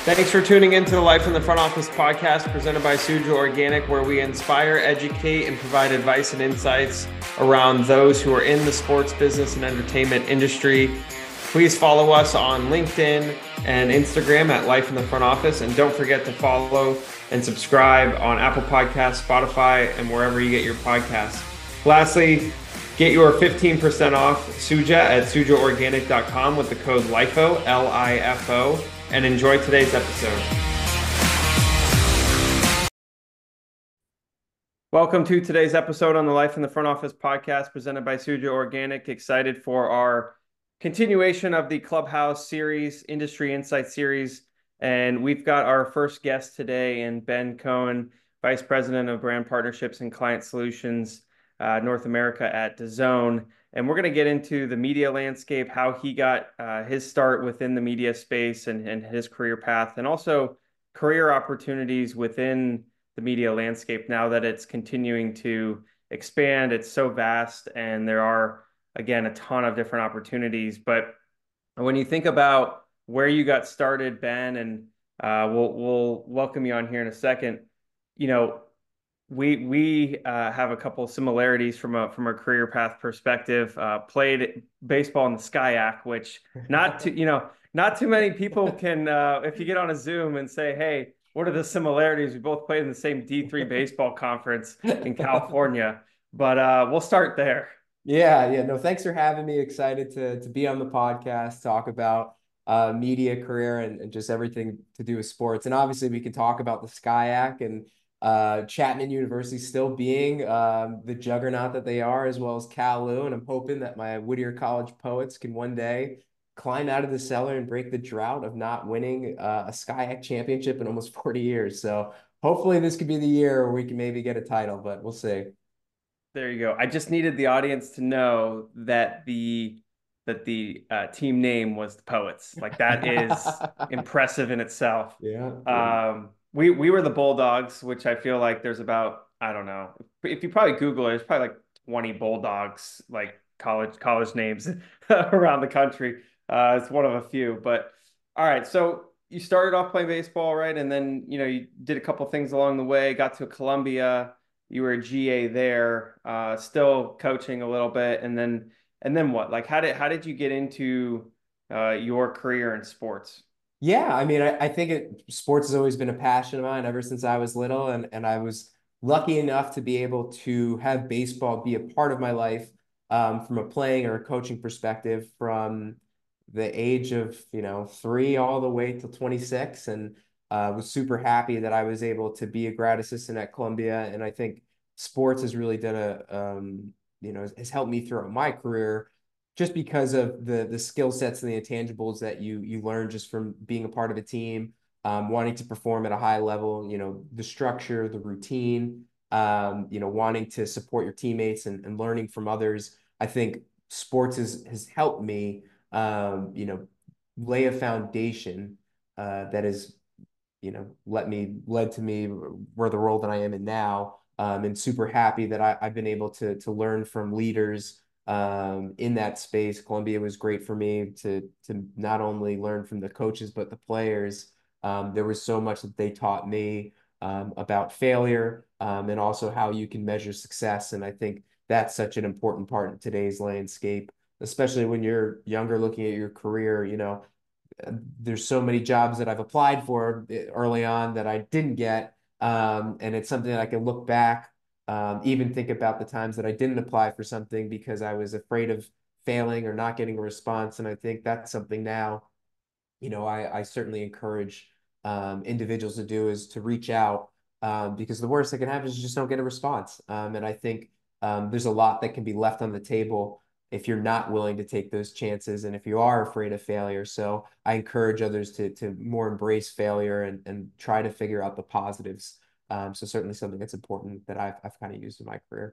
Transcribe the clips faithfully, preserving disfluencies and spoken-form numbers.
Thanks for tuning in to the Life in the Front Office podcast presented by Suja Organic, where we inspire, educate, and provide advice and insights around those who are in the sports business and entertainment industry. Please follow us on LinkedIn and Instagram at Life in the Front Office. And don't forget to follow and subscribe on Apple Podcasts, Spotify, and wherever you get your podcasts. Lastly, get your fifteen percent off Suja at suja organic dot com with the code LIFO, L I F O, and enjoy today's episode. Welcome to today's episode on the Life in the Front Office podcast presented by Suja Organic. Excited for our continuation of the Clubhouse series, Industry Insight series. And we've got our first guest today in Ben Cohen, Vice President of Brand Partnerships and Client Solutions, uh, North America at DAZN. And we're going to get into the media landscape, how he got uh, his start within the media space and, and his career path, and also career opportunities within the media landscape now that it's continuing to expand. It's so vast, and there are, again, a ton of different opportunities. But when you think about where you got started, Ben, and uh, we'll we'll welcome you on here in a second. You know, we we uh, have a couple of similarities from a from a career path perspective. Uh, played baseball in the SCIAC, which not too you know not too many people can. Uh, if you get on a Zoom and say, "Hey, what are the similarities?" We both played in the same D three baseball conference in California. But uh, we'll start there. Yeah, yeah. No, thanks for having me. Excited to to be on the podcast, talk about uh, media career and, and just everything to do with sports. And obviously, we can talk about the SCIAC and uh, Chapman University still being um, the juggernaut that they are, as well as Cal Lu. And I'm hoping that my Whittier College Poets can one day climb out of the cellar and break the drought of not winning uh, a SCIAC championship in almost forty years. So hopefully, this could be the year where we can maybe get a title, but we'll see. There you go. I just needed the audience to know that the that the uh, team name was the Poets. Like that is impressive in itself. Yeah. Um, we we were the Bulldogs, which I feel like there's about, I don't know. If you probably Google it, there's probably like twenty Bulldogs, like college college names around the country. Uh, it's one of a few. But all right, so you started off playing baseball, right? And then, you know, you did a couple things along the way, got to Columbia. You were a G A there, uh, still coaching a little bit, and then and then what? Like, how did how did you get into uh, your career in sports? Yeah, I mean, I, I think it, sports has always been a passion of mine ever since I was little, and and I was lucky enough to be able to have baseball be a part of my life um, from a playing or a coaching perspective from the age of, you know, three all the way till twenty-six, and uh, was super happy that I was able to be a grad assistant at Columbia, and I think sports has really done a um, you know, has helped me throughout my career just because of the the skill sets and the intangibles that you you learn just from being a part of a team, um, wanting to perform at a high level, you know, the structure, the routine, um, you know, wanting to support your teammates and, and learning from others. I think sports has has helped me, um, you know, lay a foundation uh, that is, you know, let me led to me where the role that I am in now. Um, and super happy that I, I've been able to to learn from leaders um, in that space. Columbia was great for me to to not only learn from the coaches but the players. Um, there was so much that they taught me um, about failure um, and also how you can measure success. And I think that's such an important part in today's landscape, especially when you're younger, looking at your career. You know, there's so many jobs that I've applied for early on that I didn't get. Um, and it's something that I can look back, um, even think about the times that I didn't apply for something because I was afraid of failing or not getting a response. And I think that's something now, you know, I, I certainly encourage um, individuals to do is to reach out um, because the worst that can happen is you just don't get a response. Um, and I think um, there's a lot that can be left on the table if you're not willing to take those chances and if you are afraid of failure. So I encourage others to to more embrace failure and, and try to figure out the positives. Um, so certainly something that's important that I've, I've kind of used in my career.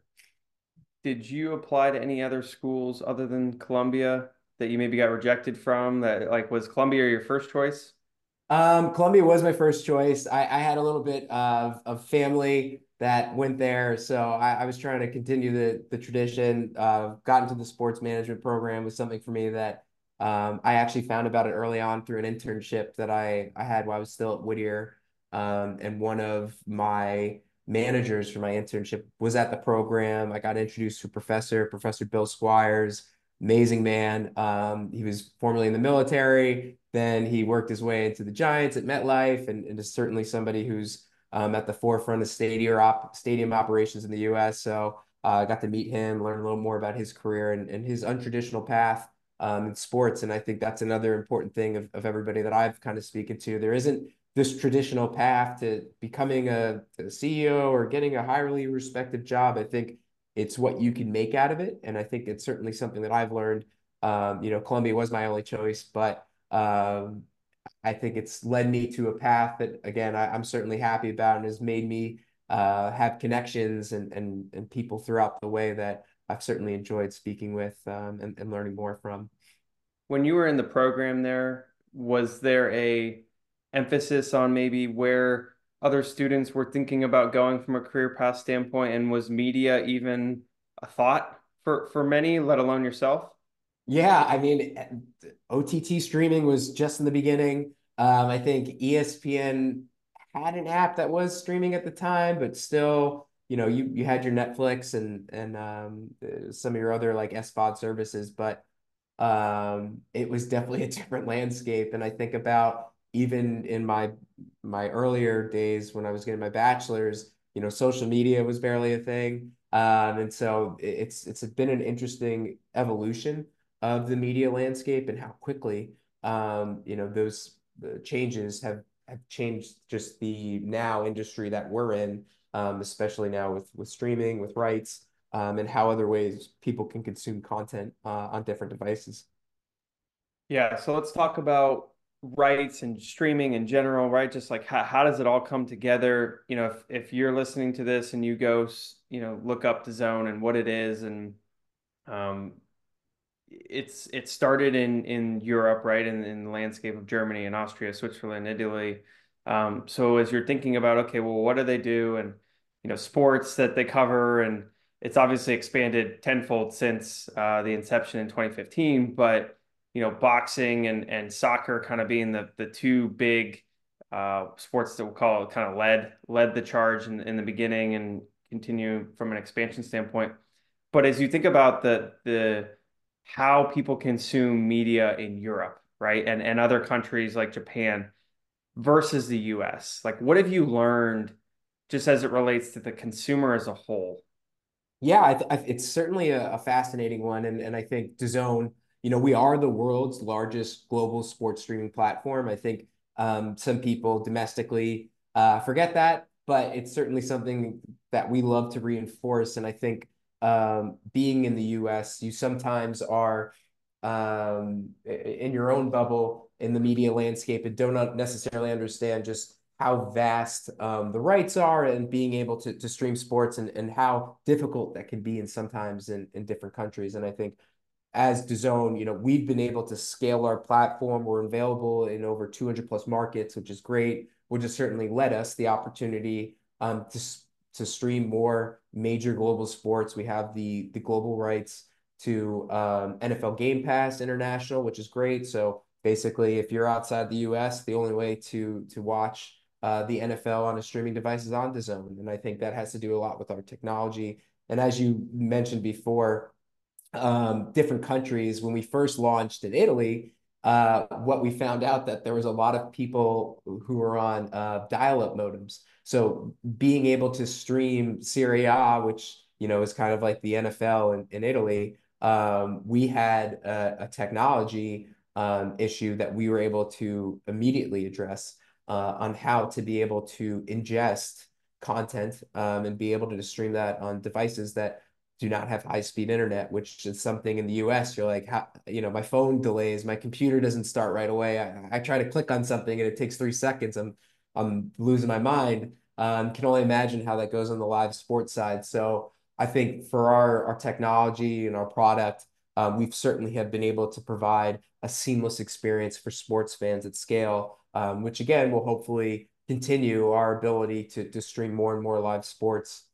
Did you apply to any other schools other than Columbia that you maybe got rejected from? That like was Columbia your first choice? Um, Columbia was my first choice. I, I had a little bit of, of family that went there, so I, I was trying to continue the the tradition. Uh, got into the sports management program was something for me that Um, I actually found about it early on through an internship that I, I had while I was still at Whittier. Um, and one of my managers for my internship was at the program. I got introduced to a professor, Professor Bill Squires, amazing man. Um, he was formerly in the military. Then he worked his way into the Giants at MetLife, and, and is certainly somebody who's um, at the forefront of stadium op stadium operations in the U S. So uh, I got to meet him, learn a little more about his career and, and his untraditional path um, in sports. And I think that's another important thing of, of everybody that I've kind of speaking to. There isn't this traditional path to becoming a, a C E O or getting a highly respected job. I think it's what you can make out of it. And I think it's certainly something that I've learned. Um, you know, Columbia was my only choice, but um, I think it's led me to a path that, again, I, I'm certainly happy about and has made me uh, have connections and, and, and people throughout the way that I've certainly enjoyed speaking with um, and, and learning more from. When you were in the program there, was there a emphasis on maybe where other students were thinking about going from a career path standpoint, and was media even a thought for for many, let alone yourself? Yeah, I mean, O T T streaming was just in the beginning. Um, I think E S P N had an app that was streaming at the time, but still, you know, you you had your Netflix and and um, uh, some of your other like S V O D services, but um, it was definitely a different landscape. And I think about even in my my earlier days when I was getting my bachelor's, you know, social media was barely a thing. Um, and so it's it's been an interesting evolution of the media landscape and how quickly um, you know, those the changes have have changed just the now industry that we're in, um, especially now with with streaming, with rights um, and how other ways people can consume content uh, on different devices. Yeah, so let's talk about rights and streaming in general, right? Just like how, how does it all come together? You know, if, if you're listening to this and you go, you know, look up the zone and what it is, and um, it's it started in in Europe, right? In, in the landscape of Germany and Austria, Switzerland, Italy. Um, so as you're thinking about, okay, well, what do they do? And you know, sports that they cover, and it's obviously expanded tenfold since uh, the inception in twenty fifteen. But you know, boxing and and soccer kind of being the the two big uh, sports that we'll call kind of led led the charge in in the beginning and continue from an expansion standpoint. But as you think about the the how people consume media in Europe, right? And and other countries like Japan versus the U S. Like what have you learned just as it relates to the consumer as a whole? Yeah, I th I, it's certainly a, a fascinating one, and and I think DAZN, you know, we are the world's largest global sports streaming platform. I think um, some people domestically uh, forget that, but it's certainly something that we love to reinforce. And I think um, being in the U S, you sometimes are um, in your own bubble in the media landscape and don't necessarily understand just how vast um, the rights are and being able to, to stream sports and, and how difficult that can be in sometimes in, in different countries. And I think as DAZN, you know, we've been able to scale our platform. We're available in over two hundred plus markets, which is great, which has certainly led us the opportunity um, to, to stream more major global sports. We have the, the global rights to um, N F L Game Pass International, which is great. So basically, if you're outside the U S, the only way to to watch uh, the N F L on a streaming device is on DAZN. And I think that has to do a lot with our technology. And as you mentioned before, um, different countries, when we first launched in Italy, uh, what we found out that there was a lot of people who were on uh, dial-up modems. So being able to stream Serie A, which you know is kind of like the N F L in, in Italy, um, we had a, a technology um, issue that we were able to immediately address uh, on how to be able to ingest content um, and be able to stream that on devices that do not have high speed internet, which is something in the U S. You're like, how, you know, my phone delays, my computer doesn't start right away. I, I try to click on something and it takes three seconds. I'm I'm losing my mind. Um, can only imagine how that goes on the live sports side. So I think for our our technology and our product, um, we've certainly have been able to provide a seamless experience for sports fans at scale, um, which again will hopefully continue our ability to to stream more and more live sports.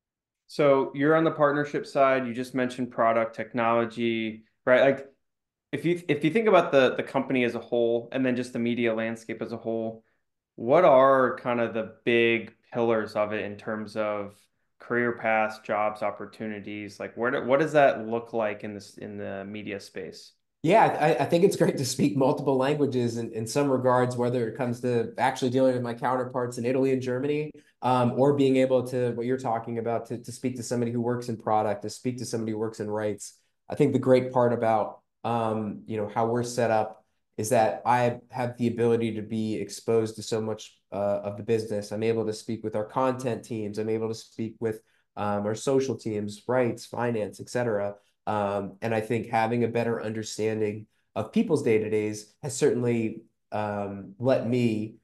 So you're on the partnership side. You just mentioned product technology, right? Like if you if you think about the the company as a whole and then just the media landscape as a whole, what are kind of the big pillars of it in terms of career paths, jobs, opportunities? Like where do, what does that look like in this in the media space? Yeah, I, I think it's great to speak multiple languages in, in some regards, whether it comes to actually dealing with my counterparts in Italy and Germany, um, or being able to, what you're talking about, to, to speak to somebody who works in product, to speak to somebody who works in rights. I think the great part about, um, you know, how we're set up is that I have the ability to be exposed to so much uh, of the business. I'm able to speak with our content teams. I'm able to speak with um, our social teams, rights, finance, et cetera. Um, and I think having a better understanding of people's day-to-days has certainly um, let me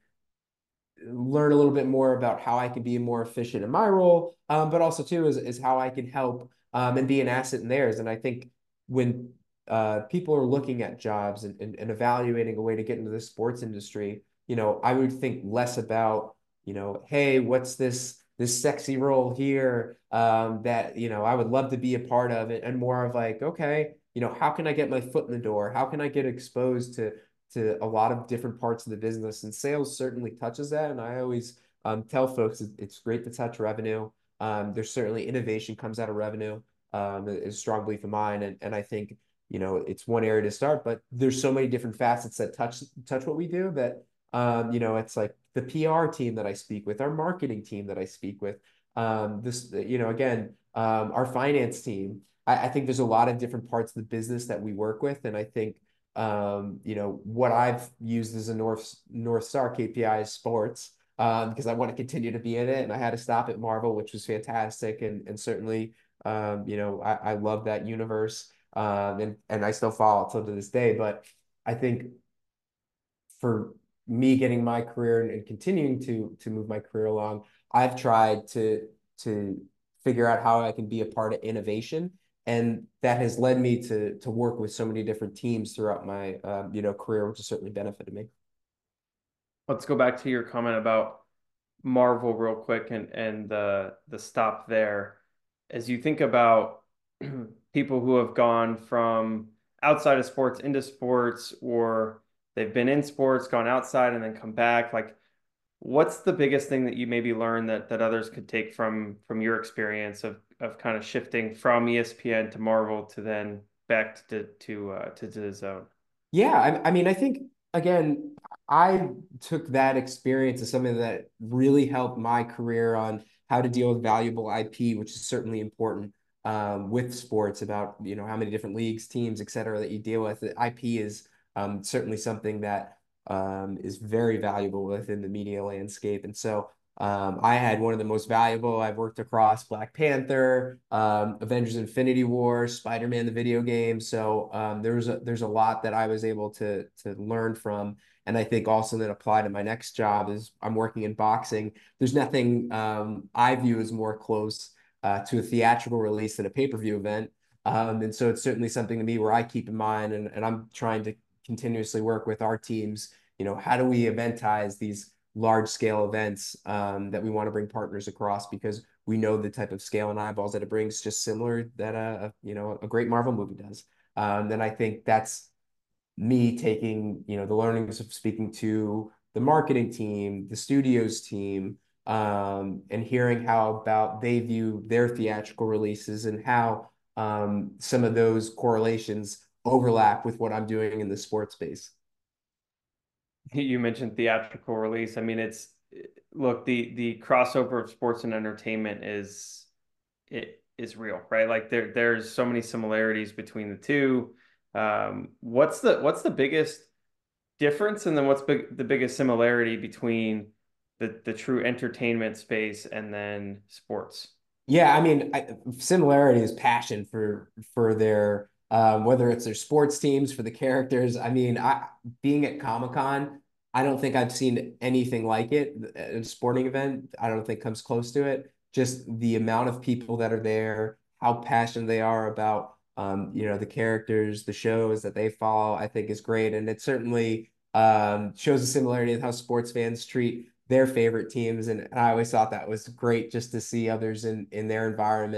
learn a little bit more about how I can be more efficient in my role, um, but also too is, is how I can help um, and be an asset in theirs. And I think when uh, people are looking at jobs and, and, and evaluating a way to get into the sports industry, you know, I would think less about, you know, hey, what's this this sexy role here um, that, you know, I would love to be a part of it, and more of like, okay, you know, how can I get my foot in the door? How can I get exposed to to a lot of different parts of the business, and sales certainly touches that. And I always um, tell folks it's great to touch revenue. Um, there's certainly innovation comes out of revenue, um, is a strong belief of mine, and and I think you know it's one area to start, but there's so many different facets that touch touch what we do that um, you know it's like the P R team that I speak with, our marketing team that I speak with, um, this you know again um, our finance team. I, I think there's a lot of different parts of the business that we work with, and I think um, you know, what I've used as a North North Star K P I is sports, um, because I want to continue to be in it. And I had to stop at Marvel, which was fantastic. And and certainly, um, you know, I, I love that universe. Um, and and I still follow it till to this day. But I think for me getting my career and, and continuing to to move my career along, I've tried to to figure out how I can be a part of innovation, and that has led me to to work with so many different teams throughout my um, you know career, which has certainly benefited me. Let's go back to your comment about Marvel real quick and and the the stop there. As you think about people who have gone from outside of sports into sports, or they've been in sports, gone outside, and then come back, like what's the biggest thing that you maybe learned that that others could take from from your experience of of kind of shifting from E S P N to Marvel to then back to to uh, to, to the zone? Yeah, I, I mean, I think again, I took that experience as something that really helped my career on how to deal with valuable I P, which is certainly important um, with sports about, you know, how many different leagues, teams, et cetera, that you deal with. The I P is um, certainly something that um, is very valuable within the media landscape. And so um, I had one of the most valuable. I've worked across Black Panther, um, Avengers: Infinity War, Spider-Man the video game. So um, there's a there's a lot that I was able to to learn from, and I think also that apply to my next job is I'm working in boxing. There's nothing um, I view as more close uh, to a theatrical release than a pay-per-view event. Um, and so it's certainly something to me where I keep in mind, and, and I'm trying to continuously work with our teams. You know, how do we eventize these large scale events um, that we want to bring partners across, because we know the type of scale and eyeballs that it brings, just similar that a you know a great Marvel movie does. Um, then I think that's me taking you know the learnings of speaking to the marketing team, the studios team, um, and hearing how about they view their theatrical releases and how um, some of those correlations overlap with what I'm doing in the sports space. You mentioned theatrical release. I mean, it's look, the the crossover of sports and entertainment is it is real, right? Like there there's so many similarities between the two. Um, what's the what's the biggest difference, and then what's big, the biggest similarity between the the true entertainment space and then sports? Yeah, I mean, I, similarity is passion for for their um, whether it's their sports teams, for the characters. I mean, I being at Comic-Con, I don't think I've seen anything like it. A sporting event, I don't think comes close to it. Just the amount of people that are there, how passionate they are about um, you know, the characters, the shows that they follow, I think is great. And it certainly um, shows a similarity in how sports fans treat their favorite teams. And, and I always thought that was great just to see others in in their environment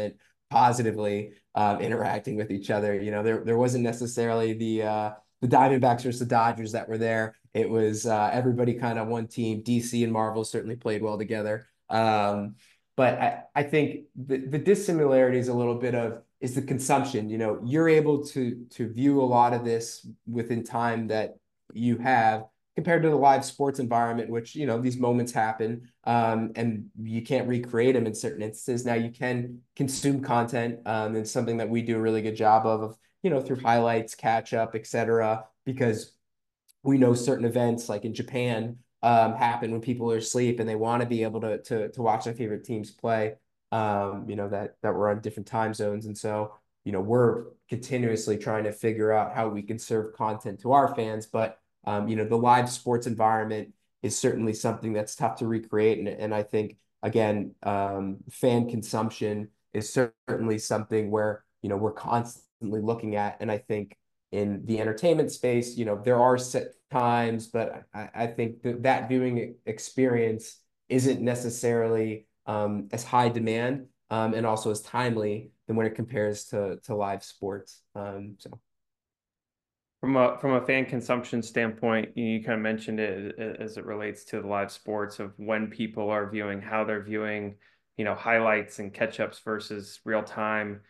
positively um, interacting with each other. You know, there there wasn't necessarily the uh, the Diamondbacks versus the Dodgers that were there. It was uh, everybody kind of one team. D C and Marvel certainly played well together. Um, but I, I think the, the dissimilarity is a little bit of is the consumption. You know, you're able to to view a lot of this within time that you have compared to the live sports environment, which, you know, these moments happen um, and you can't recreate them in certain instances. Now you can consume content um, and something that we do a really good job of, of, you know, through highlights, catch up, et cetera, because we know certain events like in Japan um, happen when people are asleep and they want to be able to, to, to watch their favorite teams play, um, you know, that, that we're on different time zones. And so, you know, we're continuously trying to figure out how we can serve content to our fans. But, um, you know, the live sports environment is certainly something that's tough to recreate. And, and I think, again, um, fan consumption is certainly something where, you know, we're constantly looking at. And I think, in the entertainment space, you know, there are set times, but I, I think that that viewing experience isn't necessarily um, as high demand um, and also as timely than when it compares to to live sports. Um, so From a from a fan consumption standpoint, you, you kind of mentioned it as it relates to the live sports of when people are viewing, how they're viewing, you know, highlights and catch-ups versus real time.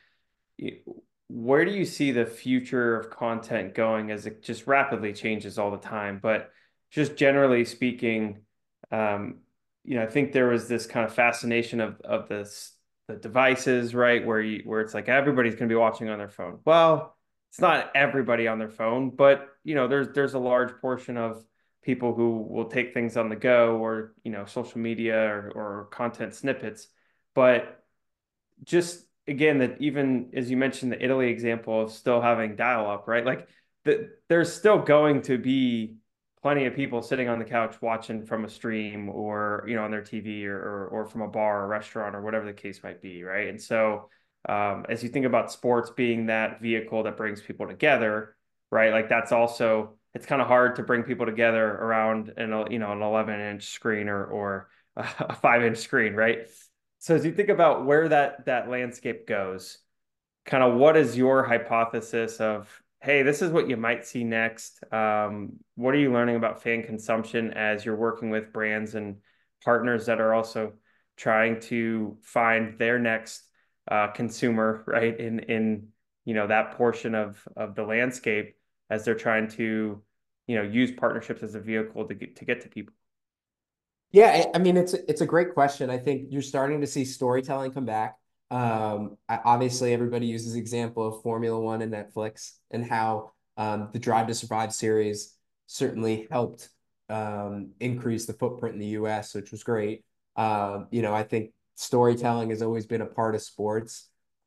Where do you see the future of content going as it just rapidly changes all the time? But just generally speaking, um, you know, I think there was this kind of fascination of of this the devices, right? Where you where it's like everybody's going to be watching on their phone. Well, it's not everybody on their phone, but you know, there's there's a large portion of people who will take things on the go or, you know, social media or, or content snippets. But just again that even as you mentioned the Italy example of still having dial up, right? Like that there's still going to be plenty of people sitting on the couch watching from a stream or you know on their T V or or, or from a bar or restaurant or whatever the case might be, right? And so um, as you think about sports being that vehicle that brings people together, right? Like that's also it's kind of hard to bring people together around an you know an eleven inch screen or or a five inch screen, right? So as you think about where that that landscape goes, kind of what is your hypothesis of, hey, this is what you might see next? Um, what are you learning about fan consumption as you're working with brands and partners that are also trying to find their next uh, consumer, right? In in you know that portion of of the landscape as they're trying to you know use partnerships as a vehicle to get to get to people. yeah, I, I mean it's it's a great question. I think you're starting to see storytelling come back. Um, I, obviously, everybody uses the example of Formula One and Netflix and how um, the Drive to Survive series certainly helped um, increase the footprint in the U S, which was great. Um, you know, I think storytelling has always been a part of sports,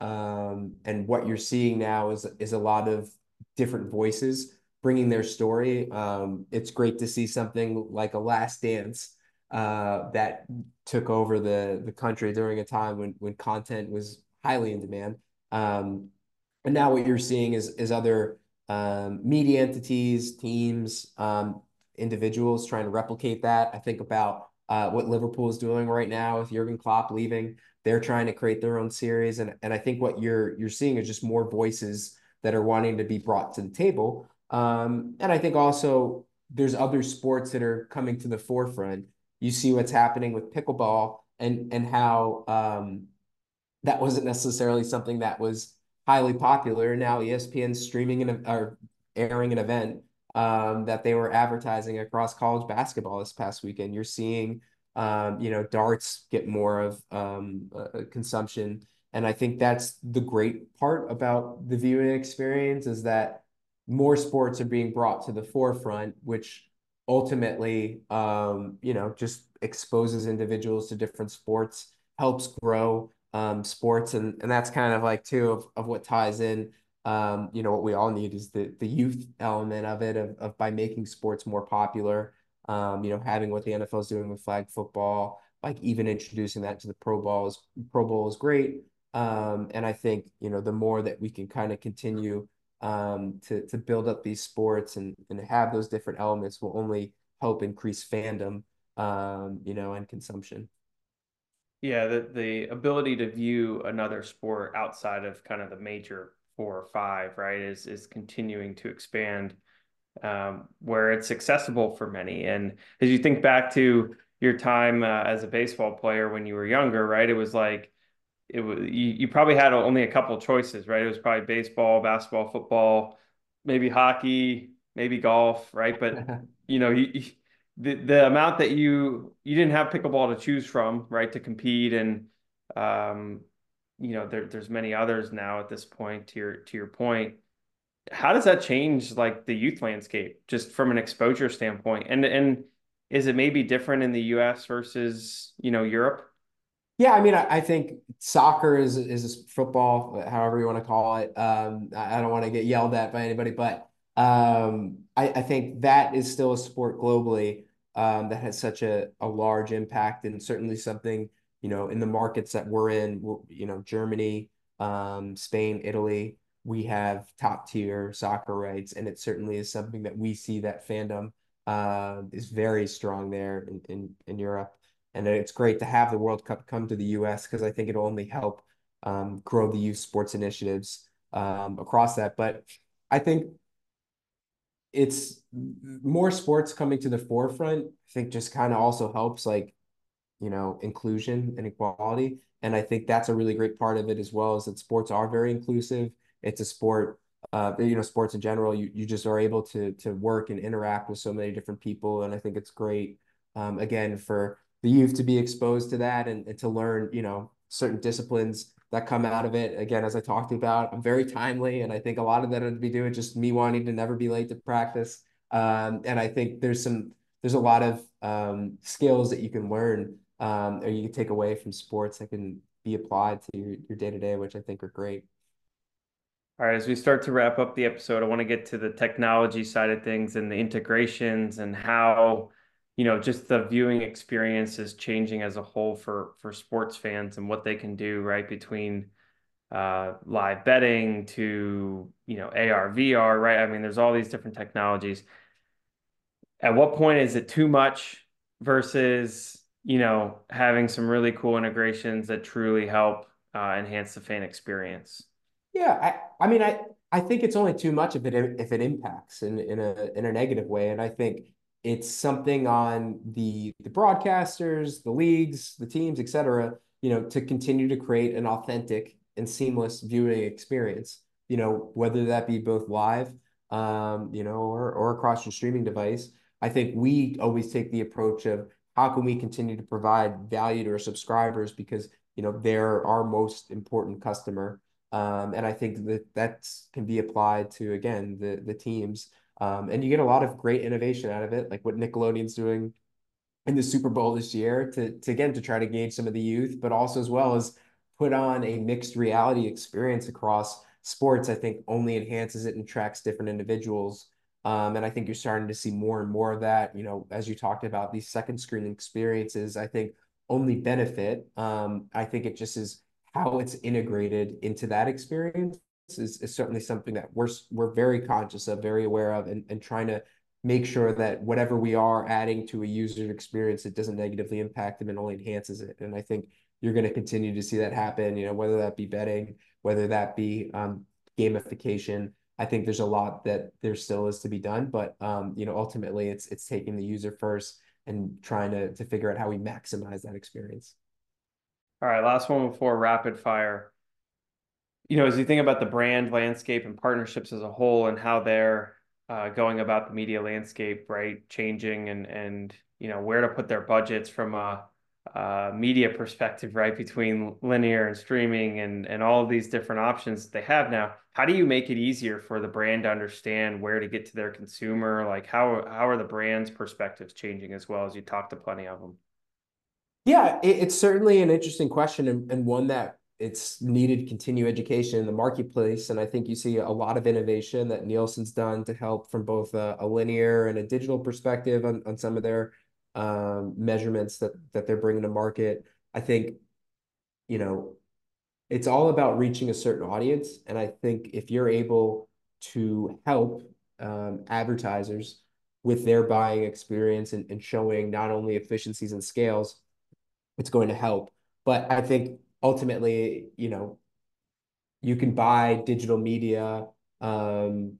um, and what you're seeing now is is a lot of different voices bringing their story. Um, it's great to see something like a Last Dance uh, that took over the the country during a time when when content was highly in demand. Um, and now what you're seeing is is other um, media entities, teams, um, individuals trying to replicate that. I think about uh, what Liverpool is doing right now with Jurgen Klopp leaving. They're trying to create their own series, and and I think what you're you're seeing is just more voices that are wanting to be brought to the table. Um, and I think also there's other sports that are coming to the forefront. You see what's happening with pickleball and and how um, that wasn't necessarily something that was highly popular. Now E S P N's streaming and or airing an event um, that they were advertising across college basketball this past weekend. You're seeing um, you know darts get more of um, uh, consumption, and I think that's the great part about the viewing experience is that more sports are being brought to the forefront, which ultimately um, you know just exposes individuals to different sports, helps grow um, sports, and and that's kind of like too of, of what ties in. Um, you know, what we all need is the the youth element of it of, of by making sports more popular. Um, you know, having what the N F L is doing with flag football, like even introducing that to the Pro Bowl is Pro Bowl is great. Um, and I think you know the more that we can kind of continue um, to to build up these sports and and have those different elements will only help increase fandom, um, you know, and consumption. Yeah, the the ability to view another sport outside of kind of the major four or five, right, is is continuing to expand, um, where it's accessible for many. And as you think back to your time uh, as a baseball player when you were younger, right, it was like it was you, you probably had only a couple choices, right? It was probably baseball, basketball, football, maybe hockey, maybe golf, right? But you know, you, you- the the amount that you you didn't have pickleball to choose from, right, to compete, and um, you know, there there's many others now at this point. To your to your point, how does that change like the youth landscape, just from an exposure standpoint? And and is it maybe different in the U S versus, you know, Europe? Yeah, I mean, I, I think soccer is is football, however you want to call it. Um, I, I don't want to get yelled at by anybody, but um, I, I think that is still a sport globally um, that has such a, a large impact, and certainly something, you know, in the markets that we're in, we're- you know, Germany, um, Spain, Italy, we have top tier soccer rights, and it certainly is something that we see that fandom uh, is very strong there in, in, in Europe. And it's great to have the World Cup come to the U S because I think it'll only help um, grow the youth sports initiatives um, across that. But I think it's more sports coming to the forefront. I think just kind of also helps like, you know, inclusion and equality. And I think that's a really great part of it as well, is that sports are very inclusive. It's a sport, uh, you know, sports in general, you, you just are able to to work and interact with so many different people. And I think it's great, um, again, for the youth to be exposed to that and, and to learn, you know, certain disciplines that come out of it. Again, as I talked about, I'm very timely. And I think a lot of that would be doing just me wanting to never be late to practice. Um, and I think there's some, there's a lot of um, skills that you can learn um, or you can take away from sports that can be applied to your, your day-to-day, which I think are great. All right, as we start to wrap up the episode, I want to get to the technology side of things and the integrations and how, you know, just the viewing experience is changing as a whole for for sports fans and what they can do, right, between uh, live betting to, you know, A R, V R, right? I mean, there's all these different technologies. At what point is it too much versus, you know, having some really cool integrations that truly help uh, enhance the fan experience? Yeah, I, I mean, I, I think it's only too much if it if it impacts in, in a in a negative way, and I think it's something on the the broadcasters, the leagues, the teams, et cetera, you know, to continue to create an authentic and seamless viewing experience. You know, whether that be both live, um, you know, or or across your streaming device. I think we always take the approach of how can we continue to provide value to our subscribers because you know they're our most important customer um, and I think that that can be applied to, again, the the teams. Um, and you get a lot of great innovation out of it, like what Nickelodeon's doing in the Super Bowl this year to, to again, to try to gauge some of the youth, but also as well as put on a mixed reality experience across sports, I think only enhances it and attracts different individuals. Um, and I think you're starting to see more and more of that, you know, as you talked about these second screen experiences, I think only benefit. Um, I think it just is how it's integrated into that experience is, is certainly something that we're we're very conscious of, very aware of, and, and trying to make sure that whatever we are adding to a user experience, it doesn't negatively impact them and only enhances it. And I think you're going to continue to see that happen, you know, whether that be betting, whether that be um, gamification. I think there's a lot that there still is to be done, but um, you know, ultimately it's it's taking the user first and trying to to figure out how we maximize that experience. All right, last one before rapid fire. You know, as you think about the brand landscape and partnerships as a whole and how they're uh, going about the media landscape, right, changing and and you know where to put their budgets from a, a media perspective, right, between linear and streaming and and all of these different options that they have now. How do you make it easier for the brand to understand where to get to their consumer? Like how how are the brand's perspectives changing as well as you talk to plenty of them? Yeah, it, it's certainly an interesting question and, and one that it's needed continued education in the marketplace. And I think you see a lot of innovation that Nielsen's done to help from both a, a linear and a digital perspective on, on some of their um, measurements that that they're bringing to market. I think, you know, it's all about reaching a certain audience. And I think if you're able to help um, advertisers with their buying experience and, and showing not only efficiencies and scales, it's going to help. But I think ultimately, you know, you can buy digital media um,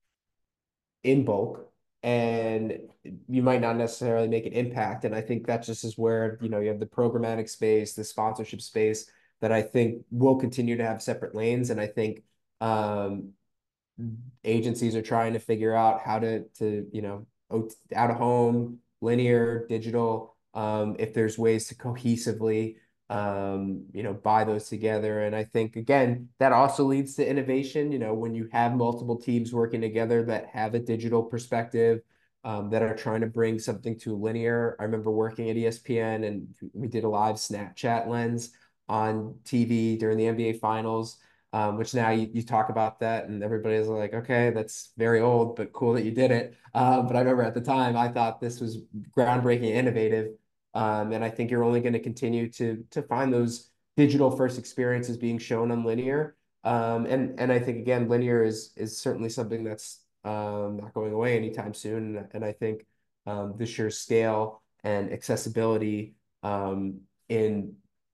in bulk, and you might not necessarily make an impact. And I think that just is where, you know, you have the programmatic space, the sponsorship space that I think will continue to have separate lanes. And I think um, agencies are trying to figure out how to to you know out of home, linear, digital, um, if there's ways to cohesively um, you know buy those together. And I think again that also leads to innovation. You know, when you have multiple teams working together that have a digital perspective. Um, that are trying to bring something to linear. I remember working at E S P N and we did a live Snapchat lens on T V during the N B A Finals, um, which now you, you talk about that and everybody's like, okay, that's very old, but cool that you did it. Uh, but I remember at the time I thought this was groundbreaking, innovative. Um, and I think you're only going to continue to to find those digital first experiences being shown on linear. Um, and and I think again, linear is is certainly something that's um, not going away anytime soon. And, and I think um, the sheer scale and accessibility um, in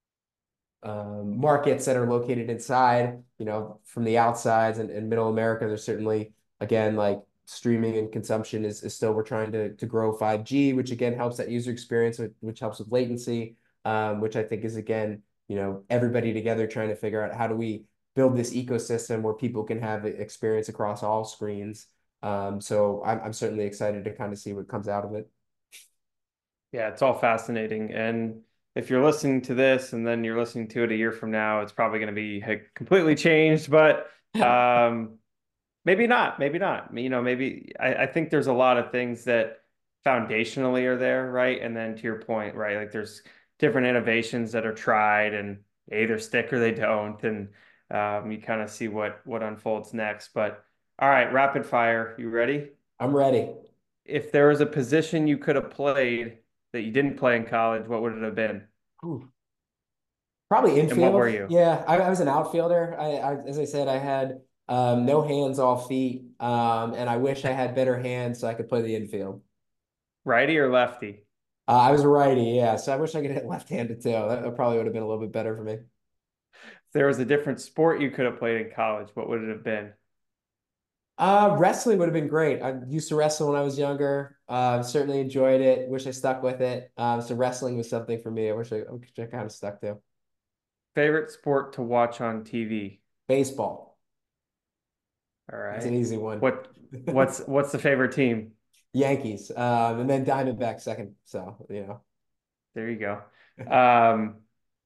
um, markets that are located inside, you know, from the outsides and, and middle America, there's certainly, again, like streaming and consumption is, is still, we're trying to, to grow five G, which again helps that user experience, which helps with latency, um, which I think is, again, you know, everybody together trying to figure out how do we build this ecosystem where people can have experience across all screens. Um, so I'm, I'm certainly excited to kind of see what comes out of it. Yeah, it's all fascinating. And if you're listening to this and then you're listening to it a year from now, it's probably going to be like, completely changed, but um, maybe not, maybe not. You know, maybe I, I think there's a lot of things that foundationally are there, right? And then to your point, right? Like there's different innovations that are tried and they either stick or they don't. And um, you kind of see what what unfolds next. But all right, rapid fire. You ready? I'm ready. If there was a position you could have played that you didn't play in college, what would it have been? Ooh. Probably And what were infield. you? Yeah, I, I was an outfielder. I, I, as I said, I had um, no hands, all feet, um, and I wish I had better hands so I could play the infield. Righty or lefty? Uh, I was a righty, yeah, so I wish I could hit left-handed too. That, that probably would have been a little bit better for me. If there was a different sport you could have played in college, what would it have been? Uh, wrestling would have been great. I used to wrestle when I was younger. Uh, certainly enjoyed it. Wish I stuck with it. Um, so wrestling was something for me. I wish I, I wish I kind of stuck to. Favorite sport to watch on T V? Baseball. All It's an right. easy one. What what's what's the favorite team? Yankees, um, and then Diamondback second. So, you know. There you go. Um,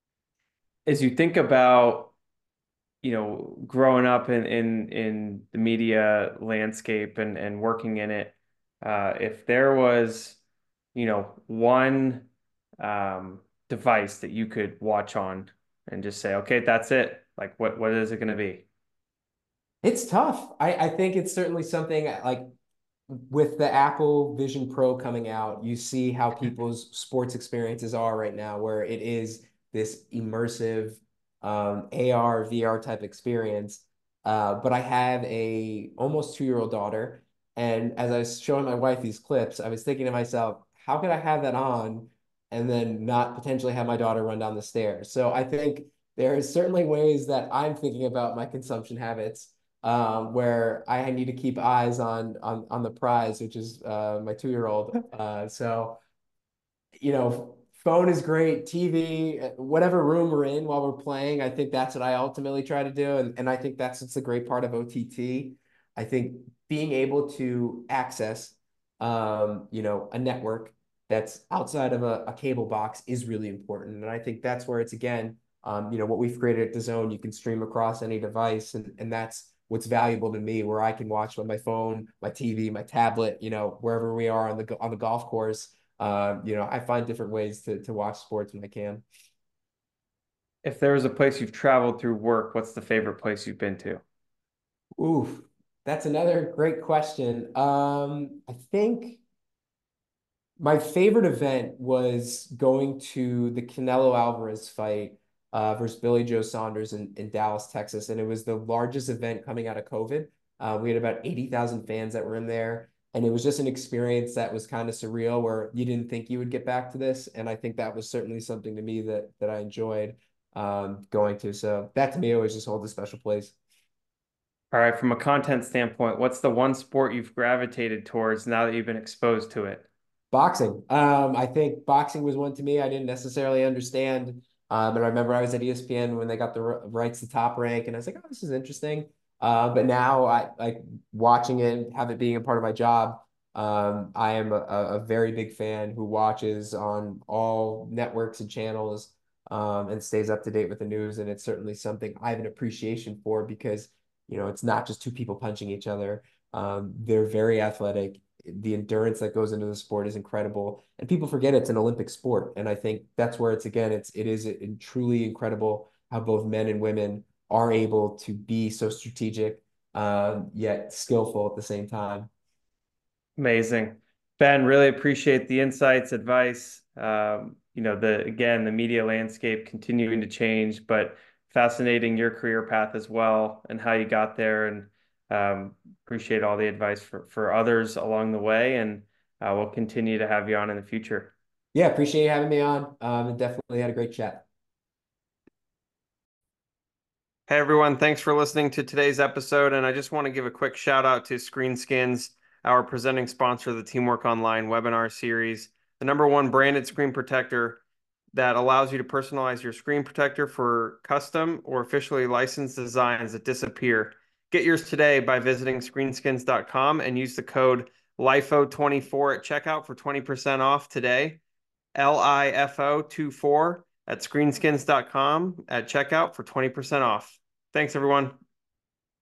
as you think about, you know, growing up in in in the media landscape and and working in it, uh, if there was, you know, one um, device that you could watch on and just say, okay, that's it. Like, what what is it going to be? It's tough. I, I think it's certainly something like with the Apple Vision Pro coming out, you see how people's sports experiences are right now, where it is this immersive um, A R, V R type experience. Uh, but I have a almost two-year-old daughter, and as I was showing my wife these clips, I was thinking to myself, how could I have that on and then not potentially have my daughter run down the stairs? So I think there is certainly ways that I'm thinking about my consumption habits um, where I need to keep eyes on on on the prize, which is uh, my two year old. Uh, so you know, phone is great, T V, whatever room we're in while we're playing. I think that's what I ultimately try to do, and and I think that's what's the great part of O T T. I think being able to access, um, you know, a network that's outside of a, a cable box is really important, and I think that's where it's again, um, you know, what we've created at the Zone. You can stream across any device, and and that's what's valuable to me, where I can watch on my phone, my T V, my tablet, you know, wherever we are on the on the golf course. Uh, you know, I find different ways to to watch sports when I can. If there was a place you've traveled through work, what's the favorite place you've been to? Oof, that's another great question. Um, I think my favorite event was going to the Canelo Alvarez fight uh, versus Billy Joe Saunders in, in Dallas, Texas. And it was the largest event coming out of COVID. Uh, we had about eighty thousand fans that were in there. And it was just an experience that was kind of surreal where you didn't think you would get back to this. And I think that was certainly something to me that that I enjoyed um, going to. So that to me always just holds a special place. All right, from a content standpoint, what's the one sport you've gravitated towards now that you've been exposed to it? Boxing. Um, I think boxing was one to me I didn't necessarily understand. Um, and I remember I was at E S P N when they got the r- rights to Top Rank, and I was like, oh, this is interesting. Uh, but now I like watching it, have it being a part of my job. Um, I am a, a very big fan who watches on all networks and channels, um, and stays up to date with the news. And it's certainly something I have an appreciation for because, you know, it's not just two people punching each other. Um, they're very athletic. The endurance that goes into the sport is incredible, and people forget it's an Olympic sport. And I think that's where it's again, it's it is a, truly incredible how both men and women are able to be so strategic, um, yet skillful at the same time. Amazing. Ben, really appreciate the insights, advice. Um, you know, the again, the media landscape continuing to change, but fascinating your career path as well and how you got there. And um, appreciate all the advice for, for others along the way. And uh, we'll continue to have you on in the future. Yeah, appreciate you having me on. Um, and definitely had a great chat. Hey everyone, thanks for listening to today's episode. And I just want to give a quick shout out to Screenskins, our presenting sponsor of the Teamwork Online webinar series, the number one branded screen protector that allows you to personalize your screen protector for custom or officially licensed designs that disappear. Get yours today by visiting screenskins dot com and use the code L I F O twenty-four at checkout for twenty percent off today. L I F O twenty-four at screenskins dot com at checkout for twenty percent off. Thanks, everyone.